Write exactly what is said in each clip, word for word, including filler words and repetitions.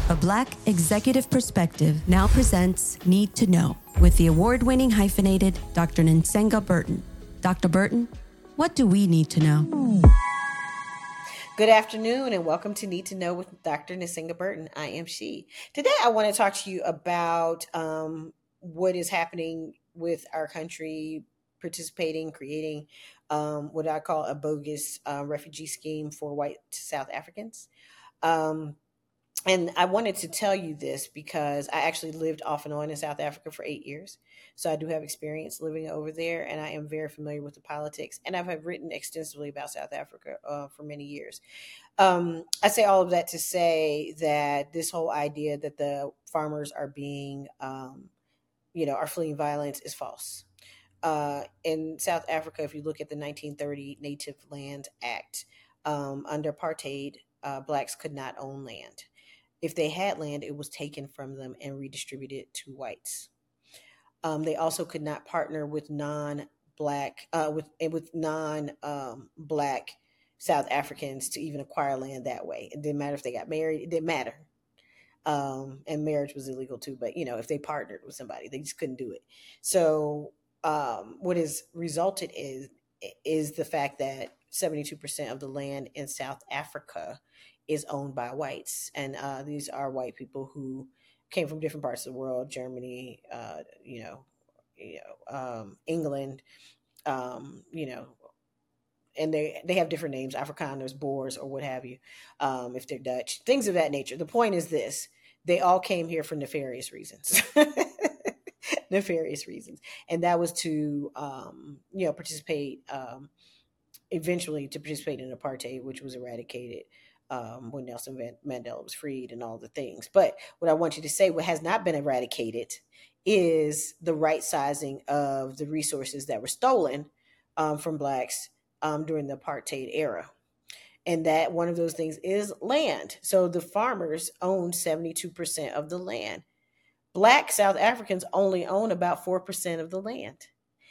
A Black Executive Perspective now presents Need to Know with the award-winning hyphenated Doctor Nsenga Burton. Doctor Burton, what do we need to know? Good afternoon and welcome to Need to Know with Doctor Nsenga Burton. I am she. Today I want to talk to you about um, what is happening with our country participating, creating um, what I call a bogus uh, refugee scheme for white South Africans. Um, And I wanted to tell you this because I actually lived off and on in South Africa for eight years. So I do have experience living over there and I am very familiar with the politics. And I've written extensively about South Africa uh, for many years. Um, I say all of that to say that this whole idea that the farmers are being, um, you know, are fleeing violence is false. Uh, in South Africa, if you look at the nineteen thirty Native Land Act, um, under apartheid, uh, blacks could not own land. If they had land, it was taken from them and redistributed to whites. Um, they also could not partner with non-black, uh, with with non-black um, South Africans to even acquire land that way. It didn't matter if they got married; it didn't matter. Um, and marriage was illegal too. But you know, if they partnered with somebody, they just couldn't do it. So, um, what has resulted is is the fact that seventy-two percent of the land in South Africa is owned by whites. And uh, these are white people who came from different parts of the world, Germany, uh, you know, you know, um, England, um, you know, and they, they have different names, Afrikaners, Boers, or what have you, um, if they're Dutch, things of that nature. The point is this, they all came here for nefarious reasons. Nefarious reasons. And that was to, um, you know, participate, um, eventually to participate in apartheid, which was eradicated um, when Nelson Mandela was freed and all the things. But what I want you to say, what has not been eradicated is the right sizing of the resources that were stolen um, from blacks um, during the apartheid era. And that one of those things is land. So the farmers own seventy-two percent of the land. Black South Africans only own about four percent of the land.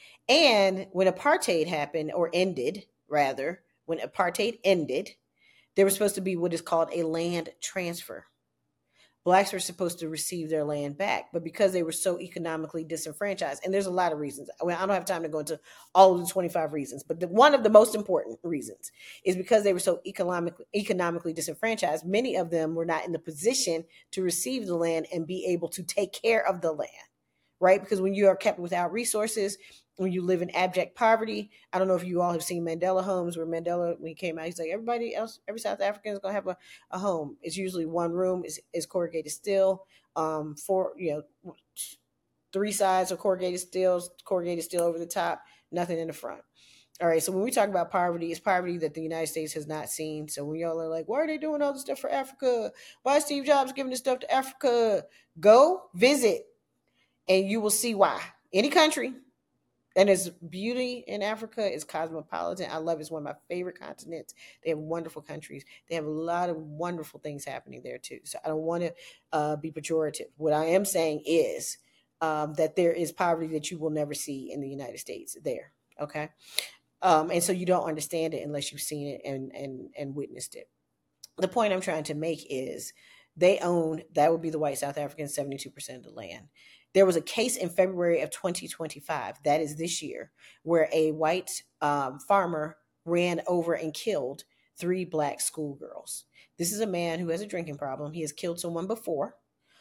And when apartheid happened, or ended, rather, when apartheid ended, there was supposed to be what is called a land transfer. Blacks were supposed to receive their land back, but because they were so economically disenfranchised, and there's a lot of reasons. I, mean, I don't have time to go into all of the twenty-five reasons, but the, one of the most important reasons is because they were so economically, economically disenfranchised, many of them were not in the position to receive the land and be able to take care of the land, right? Because when you are kept without resources, when you live in abject poverty, I don't know if you all have seen Mandela Homes, where Mandela, when he came out, he's like, everybody else, every South African is going to have a, a home. It's usually one room, is is corrugated steel, um, four, you know, three sides of corrugated steel, corrugated steel over the top, nothing in the front. All right, so when we talk about poverty, it's poverty that the United States has not seen. So when y'all are like, why are they doing all this stuff for Africa? Why is Steve Jobs giving this stuff to Africa? Go visit, and you will see why. Any country. And its beauty in Africa is cosmopolitan. I love it. It's one of my favorite continents. They have wonderful countries. They have a lot of wonderful things happening there too. So I don't want to uh, be pejorative. What I am saying is um, that there is poverty that you will never see in the United States there. Okay. Um, and so you don't understand it unless you've seen it and, and, and witnessed it. The point I'm trying to make is they own, that would be the white South Africans, seventy-two percent of the land. There was a case in February of twenty twenty-five, that is this year, where a white um, farmer ran over and killed three black schoolgirls. This is a man who has a drinking problem. He has killed someone before.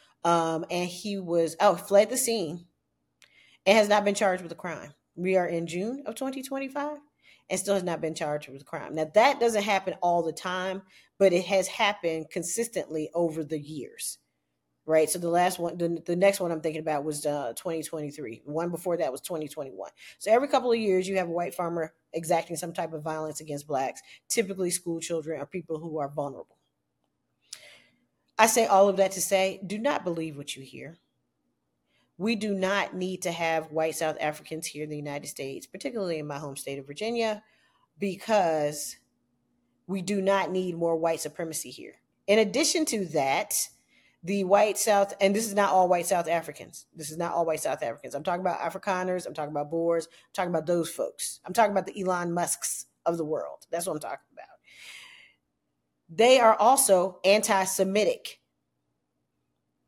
Um, and he was, oh, fled the scene and has not been charged with a crime. We are in June of twenty twenty-five and still has not been charged with a crime. Now, that doesn't happen all the time, but it has happened consistently over the years. Right. So the last one, the, the next one I'm thinking about was uh, twenty twenty-three. One before that was twenty twenty-one. So every couple of years, you have a white farmer exacting some type of violence against blacks, typically school children or people who are vulnerable. I say all of that to say, do not believe what you hear. We do not need to have white South Africans here in the United States, particularly in my home state of Virginia, because we do not need more white supremacy here. In addition to that, the white South, and this is not all white South Africans. This is not all white South Africans. I'm talking about Afrikaners. I'm talking about Boers. I'm talking about those folks. I'm talking about the Elon Musks of the world. That's what I'm talking about. They are also anti-Semitic.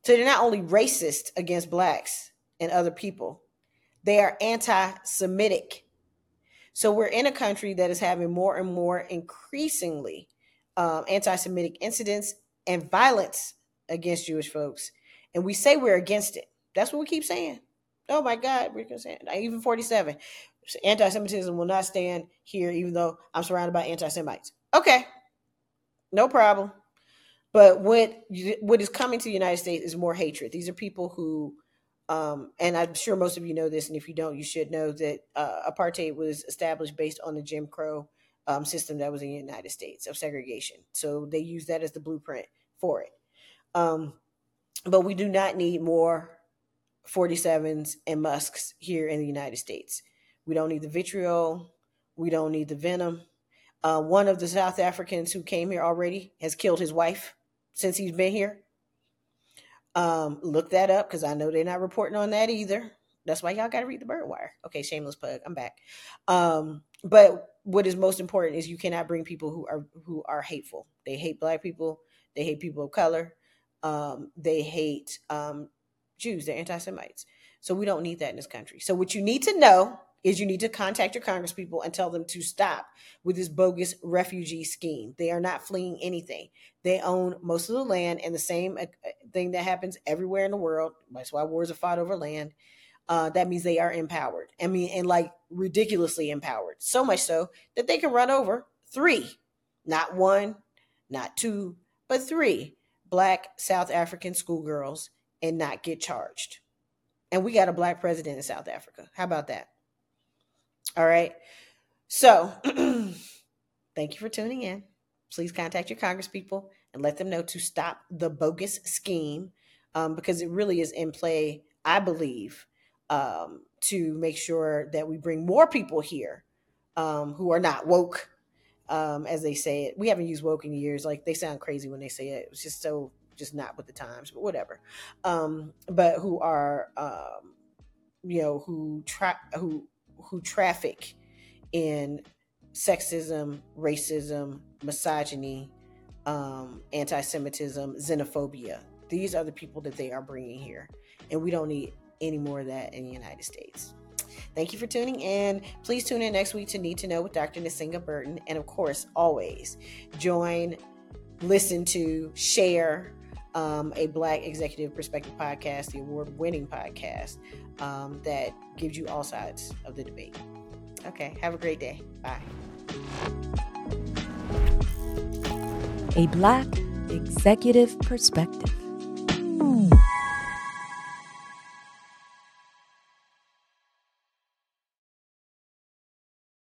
So they're not only racist against blacks and other people, they are anti-Semitic. So we're in a country that is having more and more increasingly um, anti-Semitic incidents and violence against Jewish folks. And we say we're against it. That's what we keep saying. Oh my God, we're going to say it. Even forty-seven. Anti-Semitism will not stand here, even though I'm surrounded by anti-Semites. Okay, no problem. But what what is coming to the United States is more hatred. These are people who, um, and I'm sure most of you know this, and if you don't, you should know that uh, apartheid was established based on the Jim Crow um, system that was in the United States of segregation. So they use that as the blueprint for it. Um, but we do not need more forty-sevens and Musks here in the United States. We don't need the vitriol. We don't need the venom. Uh, one of the South Africans who came here already has killed his wife since he's been here. Um, look that up because I know they're not reporting on that either. That's why y'all got to read the Bird Wire. Okay, shameless plug. I'm back. Um, but what is most important is you cannot bring people who are who are hateful. They hate black people. They hate people of color. Um, they hate um, Jews. They're anti-Semites. So we don't need that in this country. So what you need to know is you need to contact your congresspeople and tell them to stop with this bogus refugee scheme. They are not fleeing anything. They own most of the land, and the same thing that happens everywhere in the world. That's why wars are fought over land. Uh, that means they are empowered. I mean, and like ridiculously empowered. So much so that they can run over three, not one, not two, but three Black South African schoolgirls and not get charged. And we got a Black president in South Africa. How about that? All right. So thank you for tuning in. Please contact your congresspeople and let them know to stop the bogus scheme um, because it really is in play, I believe, um, to make sure that we bring more people here um, who are not woke, um, as they say it. We haven't used woke in years. Like, they sound crazy when they say it. It's just so, just not with the times, but whatever. Um, but who are, um, you know, who tra- who who traffic in sexism, racism, misogyny, um, anti-Semitism, xenophobia. These are the people that they are bringing here. And we don't need any more of that in the United States. Thank you for tuning in. Please tune in next week to Need to Know with Doctor Nsinga Burton. And of course, always join, listen to, share um, a Black Executive Perspective podcast, the award-winning podcast um, that gives you all sides of the debate. Okay, have a great day. Bye. A Black Executive Perspective.